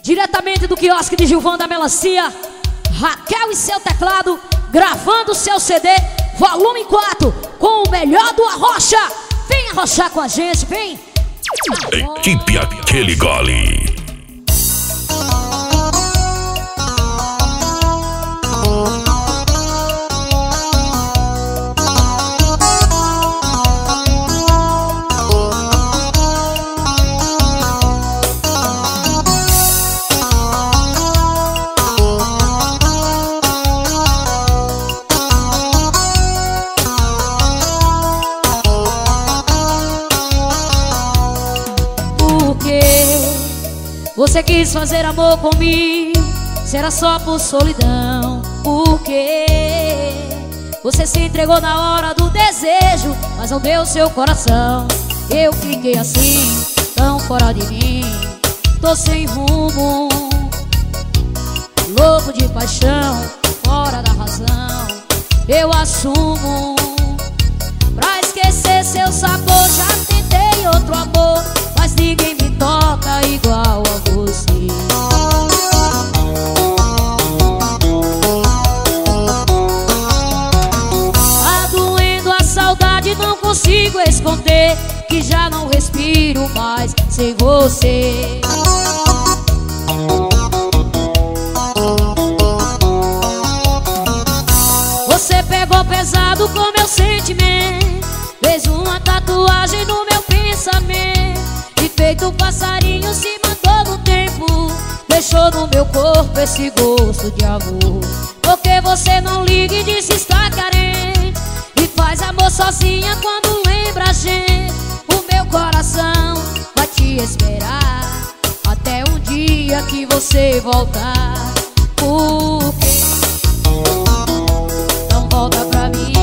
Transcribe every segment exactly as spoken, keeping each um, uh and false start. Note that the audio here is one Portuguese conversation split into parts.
Diretamente do quiosque de Gilvão da Melancia, Raquel e seu teclado, gravando seu C D, volume quatro, com o melhor do Arrocha. Vem arrochar com a gente, vem. Equipe Aquele Gole. Você quis fazer amor comigo, será só por solidão. Por quê? Você se entregou na hora do desejo, mas não deu seu coração. Eu fiquei assim, tão fora de mim, tô sem rumo, louco de paixão, fora da razão. Eu assumo, pra esquecer seu sabor, já tentei outro amor, mas ninguém me toca igual a você. Tá doendo a saudade, não consigo esconder, que já não respiro mais sem você. Você pegou pesado com meu sentimento, fez uma tatuagem no meu pensamento, e feito um passarinho se mandou no tempo, deixou no meu corpo esse gosto de amor. Porque você não liga e diz que está carente, e faz amor sozinha quando lembra a gente. O meu coração vai te esperar até um dia que você voltar. Porque não volta pra mim?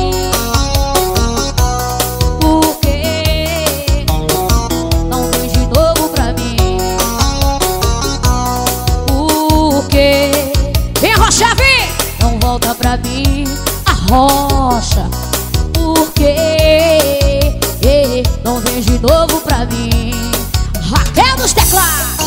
Vem arrochar, vem! Não volta pra mim, arrocha. Por quê? Não vem de novo pra mim. Raquel dos teclados.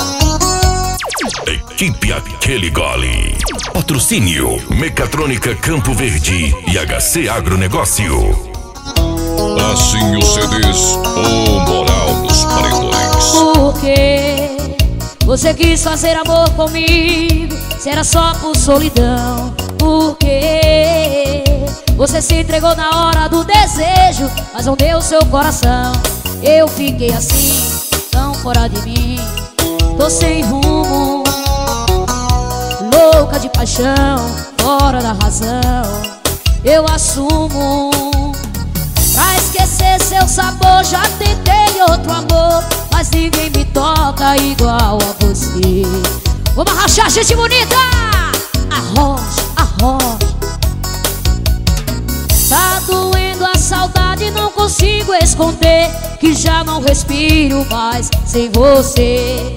Equipe Aquele Gole. Patrocínio Mecatrônica Campo Verde e H C Agronegócio. Assim os C Ds, o moral dos paredões. Por quê? Você quis fazer amor comigo, será só por solidão. Por quê? Você se entregou na hora do desejo, mas não deu seu coração. Eu fiquei assim, tão fora de mim, tô sem rumo, louca de paixão, fora da razão. Eu assumo, pra esquecer seu sabor, já tentei outro amor, mas ninguém me toca igual a você. Vamos arrochar, gente bonita! Arrocha, arrocha. Tá doendo a saudade, não consigo esconder, que já não respiro mais sem você.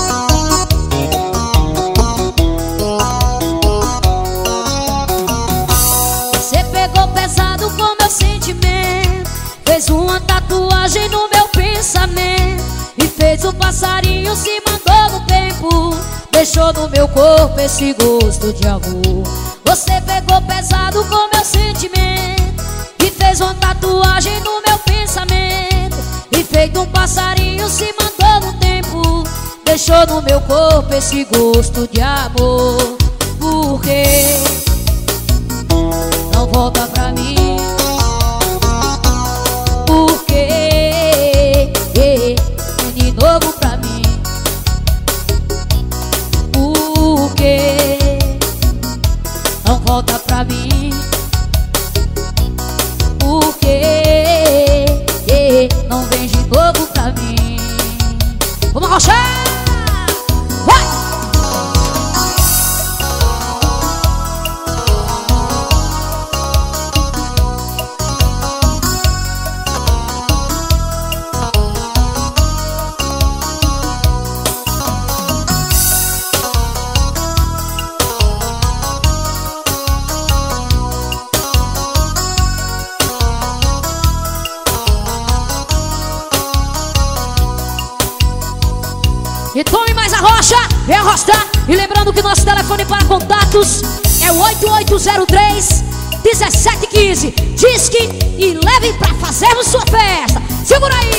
Você pegou pesado com meu sentimento, fez uma tatuagem no meu pensamento, e fez um passarinho se mandou no tempo, deixou no meu corpo esse gosto de amor. Você pegou pesado com meu sentimento, e fez uma tatuagem no meu pensamento, e feito um passarinho se mandou no tempo, deixou no meu corpo esse gosto de amor. Por quê? Não volta pra mim? Por quê? De novo pra mim? Por quê? Não volta pra mim? Por quê? Não vem de novo pra mim? Vamos arrochar! Vai! Lembrando que nosso telefone para contatos é o oito oito zero três, um sete um cinco. Disque e leve pra fazermos sua festa. Segura aí!